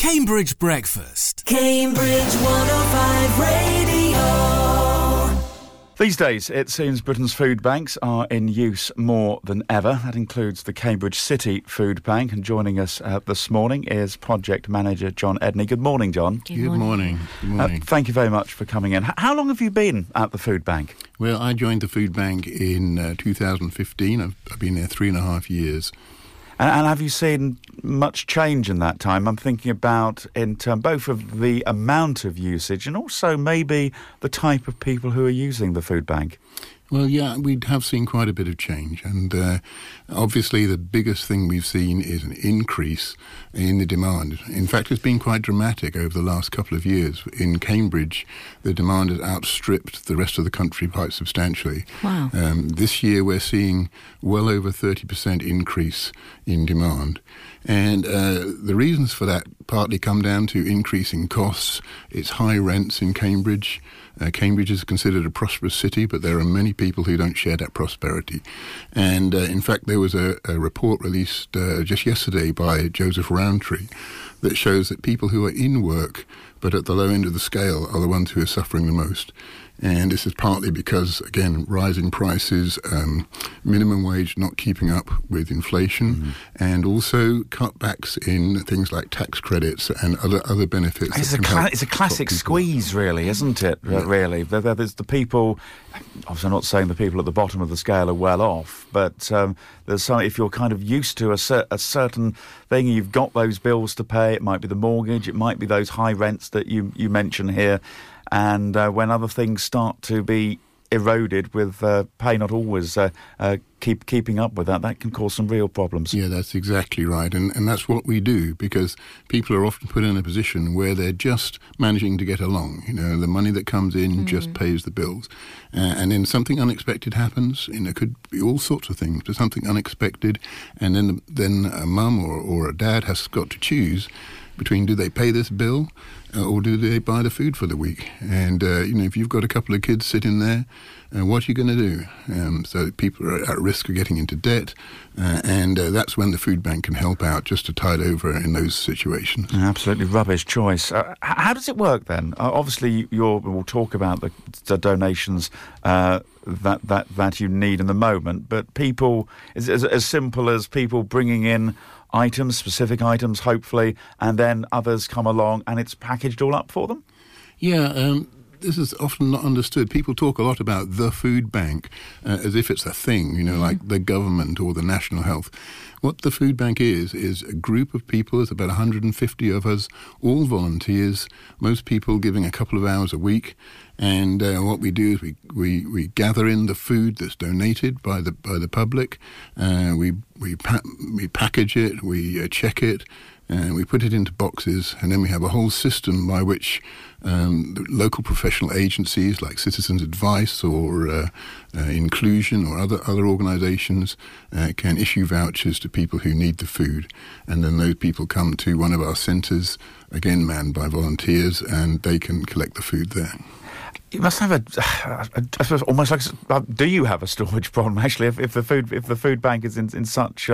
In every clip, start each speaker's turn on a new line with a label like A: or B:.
A: Cambridge Breakfast.
B: Cambridge 105 Radio.
C: These days, it seems Britain's food banks are in use more than ever. That includes the Cambridge City Food Bank. And joining us this morning is Project Manager John Edney. Good morning, John.
D: Good morning. Good morning.
C: Thank you very much for coming in. How long have you been at the food bank?
D: Well, I joined the food bank in 2015. I've been there 3.5 years.
C: And have you seen much change in that time? I'm thinking about in terms both of the amount of usage and also maybe the type of people who are using the food bank.
D: Well, yeah, we have seen quite a bit of change. And obviously the biggest thing we've seen is an increase in the demand. In fact, it's been quite dramatic over the last couple of years. In Cambridge, the demand has outstripped the rest of the country quite substantially.
E: Wow.
D: This year we're seeing well over 30% increase in demand. And the reasons for that partly come down to increasing costs. It's high rents in Cambridge. Cambridge is considered a prosperous city, but there are many people who don't share that prosperity. And in fact, there was a report released just yesterday by Joseph Rowntree that shows that people who are in work but at the low end of the scale are the ones who are suffering the most. And this is partly because, again, rising prices, minimum wage not keeping up with inflation, and also cutbacks in things like tax credits and other benefits.
C: It's a classic squeeze, really, isn't it? Yeah. Really, there's the people. Obviously, I'm not saying the people at the bottom of the scale are well off, but there's some. If you're kind of used to a certain thing, you've got those bills to pay. It might be the mortgage. It might be those high rents that you mention here. And when other things start to be eroded with pay not always keeping up with that can cause some real problems.
D: Yeah, that's exactly right. And that's what we do, because people are often put in a position where they're just managing to get along. You know, the money that comes in just pays the bills. And then something unexpected happens, and it could be all sorts of things, but something unexpected. And then a mum or a dad has got to choose between, do they pay this bill or do they buy the food for the week? And, if you've got a couple of kids sitting there, what are you going to do? So people are at risk of getting into debt, and that's when the food bank can help out just to tide over in those situations.
C: Absolutely rubbish choice. How does it work then? Obviously, we'll talk about the donations that you need in the moment, but people, is as simple as people bringing in specific items, hopefully, and then others come along and it's packaged all up for them?
D: Yeah, this is often not understood. People talk a lot about the food bank as if it's a thing, like the government or the National Health. What the food bank is a group of people. There's about 150 of us, all volunteers, most people giving a couple of hours a week. And what we do is we gather in the food that's donated by the public. We package it, we check it, and we put it into boxes, and then we have a whole system by which the local professional agencies like Citizens Advice or Inclusion or other organisations can issue vouchers to people who need the food, and then those people come to one of our centres, again manned by volunteers, and they can collect the food there.
C: You must have I suppose almost like. Do you have a storage problem actually? If the food bank is in such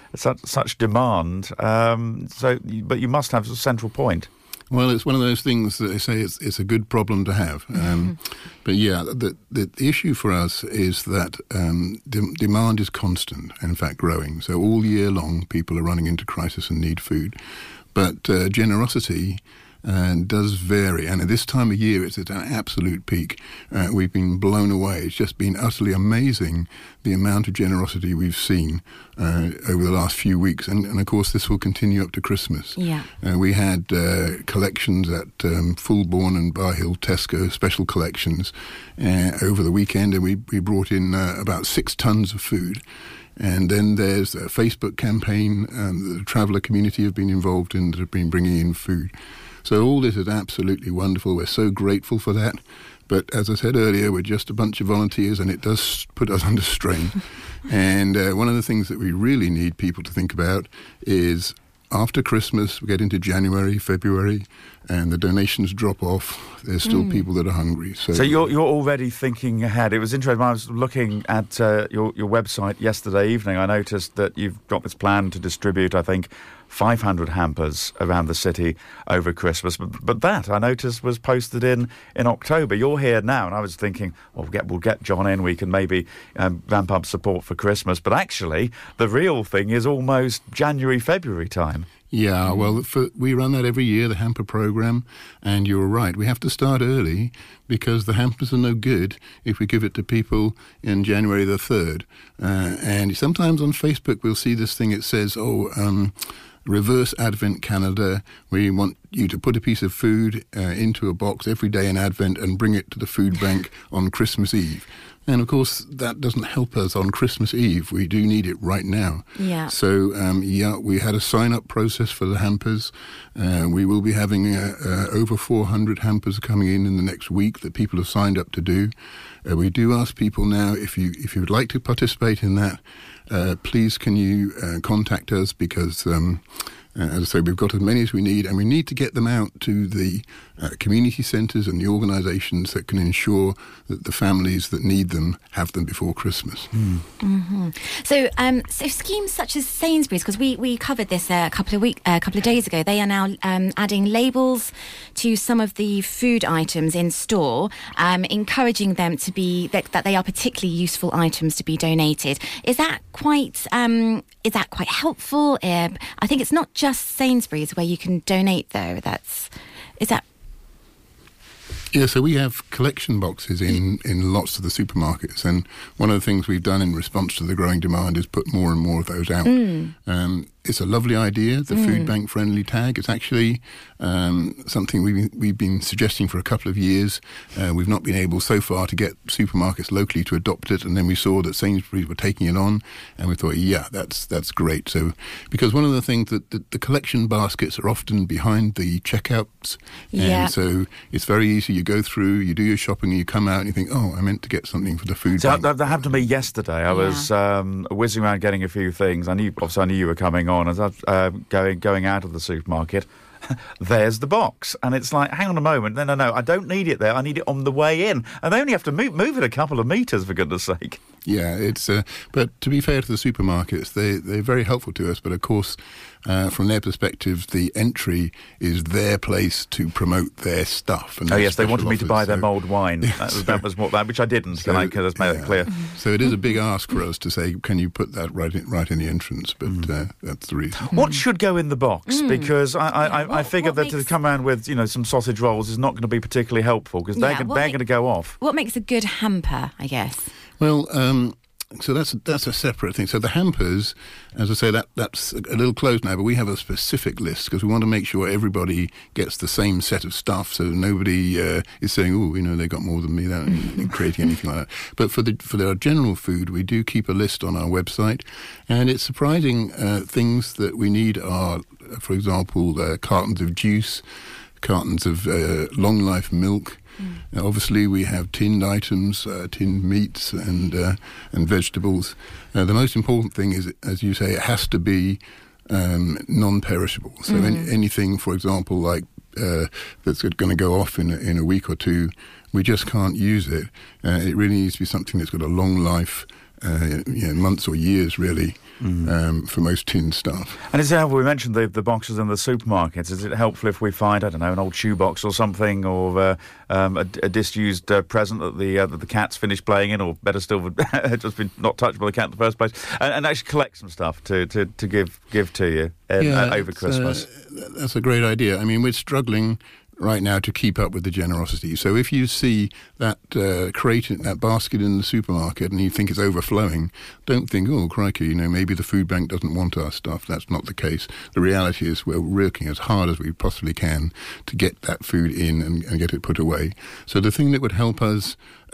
C: demand, but you must have a central point.
D: Well, it's one of those things that they say it's a good problem to have. But yeah, the issue for us is that demand is constant and in fact growing. So all year long, people are running into crisis and need food. But generosity does vary, and at this time of year it's at an absolute peak. We've been blown away. It's just been utterly amazing the amount of generosity we've seen over the last few weeks, and of course this will continue up to Christmas.
E: Yeah.
D: We had collections at Fulbourn and Bar Hill Tesco, special collections over the weekend, and we brought in about 6 tons of food. And then there's a Facebook campaign the traveller community have been involved in that have been bringing in food. So all this is absolutely wonderful. We're so grateful for that. But as I said earlier, we're just a bunch of volunteers, and it does put us under strain. And one of the things that we really need people to think about is after Christmas, we get into January, February, and the donations drop off. There's still people that are hungry.
C: So you're already thinking ahead. It was interesting. When I was looking at your website yesterday evening, I noticed that you've got this plan to distribute, I think, 500 hampers around the city over Christmas. But that, I noticed, was posted in October. You're here now, and I was thinking, well, we'll get John in, we can maybe ramp up support for Christmas. But actually, the real thing is almost January, February time.
D: Yeah, well, we run that every year, the hamper program, and you're right. We have to start early because the hampers are no good if we give it to people in January the 3rd. And sometimes on Facebook we'll see this thing, it says, Reverse Advent Canada. We want you to put a piece of food into a box every day in Advent and bring it to the food bank on Christmas Eve. And, of course, that doesn't help us on Christmas Eve. We do need it right now.
A: Yeah.
D: So, we had a sign-up process for the hampers. We will be having over 400 hampers coming in the next week that people have signed up to do. We do ask people now, if you would like to participate in that, please can you contact us because... as I say, we've got as many as we need, and we need to get them out to the community centres and the organisations that can ensure that the families that need them have them before Christmas.
A: Mm-hmm. So schemes such as Sainsbury's, because we covered this a couple of days ago, they are now adding labels to some of the food items in store, encouraging them to be that they are particularly useful items to be donated. Is that quite helpful? I think it's not just Sainsbury's where you can donate, though. Is that?
D: Yeah, so we have collection boxes in lots of the supermarkets, and one of the things we've done in response to the growing demand is put more and more of those out. It's a lovely idea, the food bank friendly tag. It's actually something we've been suggesting for a couple of years. We've not been able so far to get supermarkets locally to adopt it, and then we saw that Sainsbury's were taking it on, and we thought, that's great. So, because one of the things that the collection baskets are often behind the checkouts, and so it's very easy. You go through, you do your shopping, and you come out and you think, I meant to get something for the food bank.
C: That happened to me yesterday. I was whizzing around getting a few things. I knew you were coming on. As I was going out of the supermarket, there's the box. And it's like, hang on a moment. No, I don't need it there. I need it on the way in. And they only have to move it a couple of metres, for goodness sake.
D: Yeah, it's but to be fair to the supermarkets, they're very helpful to us. But of course, from their perspective, the entry is their place to promote their stuff. And
C: yes, they wanted me to buy their mulled wine. That was what which I didn't. So, can I just make that clear?
D: So it is a big ask for us to say, can you put that right in the entrance? But that's the reason.
C: What should go in the box? Because I figured that to come around with some sausage rolls is not going to be particularly helpful because they're going to go off.
A: What makes a good hamper, I guess?
D: Well, so that's a separate thing. So the hampers, as I say, that's a little closed now, but we have a specific list because we want to make sure everybody gets the same set of stuff, so nobody is saying, they got more than me, that creating anything like that. But for our general food, we do keep a list on our website, and it's surprising things that we need are, for example, cartons of juice, cartons of long life milk. Obviously, we have tinned items, tinned meats and vegetables. The most important thing is, as you say, it has to be non-perishable. So anything, for example, like that's going to go off in a week or two, we just can't use it. It really needs to be something that's got a long life, months or years, really. For most tin stuff.
C: And is it helpful? We mentioned the boxes in the supermarkets. Is it helpful if we find, I don't know, an old shoebox or something, or a disused present that the cat's finished playing in, or better still, just been not touched by the cat in the first place, and actually collect some stuff to give to you over Christmas?
D: That's a great idea. I mean, we're struggling right now to keep up with the generosity. So if you see that crate, that basket in the supermarket, and you think it's overflowing, don't think, oh, crikey, maybe the food bank doesn't want our stuff. That's not the case. The reality is we're working as hard as we possibly can to get that food in and get it put away. So the thing that would help us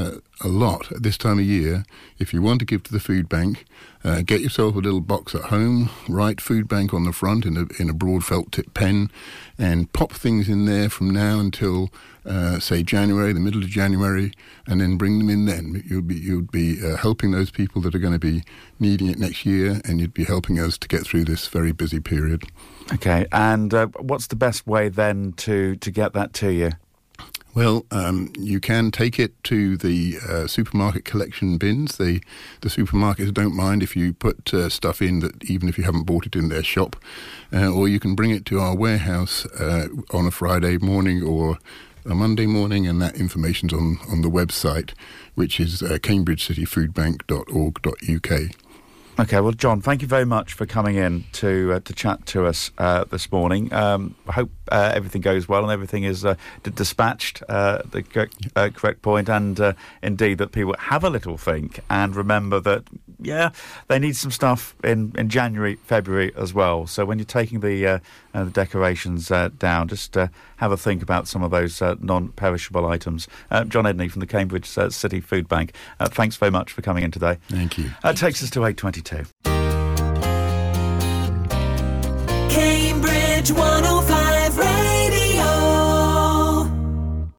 D: a lot at this time of year, if you want to give to the food bank, get yourself a little box at home, write food bank on the front in a broad felt tip pen, and pop things in there from now until say January, the middle of January, and then bring them in then. You'd be helping those people that are going to be needing it next year, and you'd be helping us to get through this very busy period.
C: Okay, and what's the best way then to get that to you?
D: Well, you can take it to the supermarket collection bins. The supermarkets don't mind if you put stuff in that, even if you haven't bought it in their shop, or you can bring it to our warehouse on a Friday morning or a Monday morning, and that information's on the website, which is cambridgecityfoodbank.org.uk.
C: Okay, well, John, thank you very much for coming in to chat to us this morning. I hope everything goes well and everything is dispatched at the correct point, and indeed that people have a little think and remember that, they need some stuff in January, February as well. So when you're taking the decorations down, just have a think about some of those non-perishable items. John Edney from the Cambridge City Food Bank, thanks very much for coming in today.
D: Thank you.
C: That takes us to 8:22.
B: Cambridge 101.